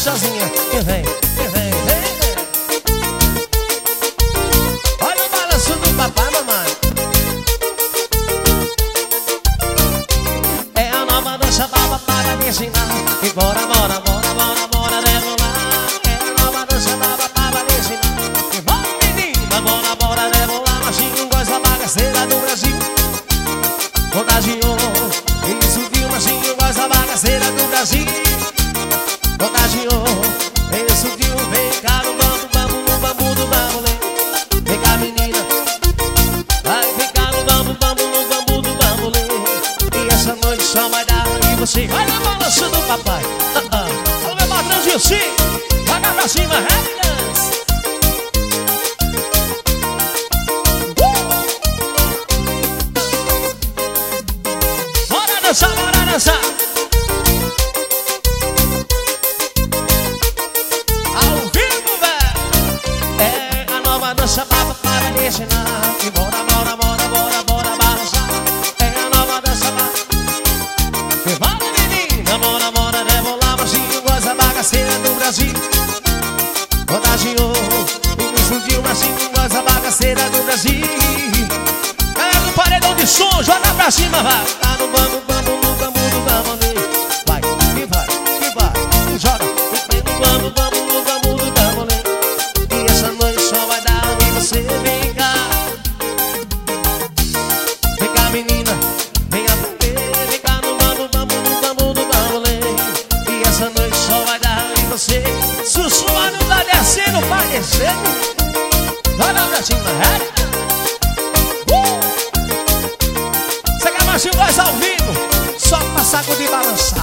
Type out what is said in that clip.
sozinha. E vem, e vem, vem. Olha o balanço do papai, mamãe. É a nova dança baba para me ensinar. E bora, bora, bora, bora, bora rebolar. É a nova dança baba para me ensinar. E bora, menina, bora, bora rebolar. Machinho gosta da bagaceira do Brasil. Contagiou, isso que o machinho gosta da bagaceira do Brasil. Contagiou, isso que o vem cá no bambu, bambu, no bambu do bambolê. Vem cá, menina, vai ficar no bambu, bambu, no bambu do bambolê. E essa noite só vai dar e você vai na balança do papai. Olha o meu patrãozinho, sim, vai cá pra cima, happy dance. Bora dançar, bora dançar. Ao vivo, velho. É a nova dança baba para me ensinar. E bora, bora, bora, bora, bora balançar. É a nova dança baba. E bora, menina, bora, bora rebolar. Machinho gosta da bagaceira do Brasil. Contagiou, e no estúdio machinho gosta da bagaceira do Brasil. Galera do paredão de som, joga pra cima, vai. Tá no bambu, bambu, no bambu do bambolê. Vai, e vai, e vai, joga. E vem no bambu, bambu, no bambu do bambolê. E essa noite só vai dar e você vem cá. Vem cá, menina, vem aprender. Vem cá no bambu, bambu, no bambu do bambolê. E essa noite só vai dar e você sussuando, tá descendo, vai descendo. Joga pra cima, é? Você quer machinho voz ao vivo? Só pra saco de balançar.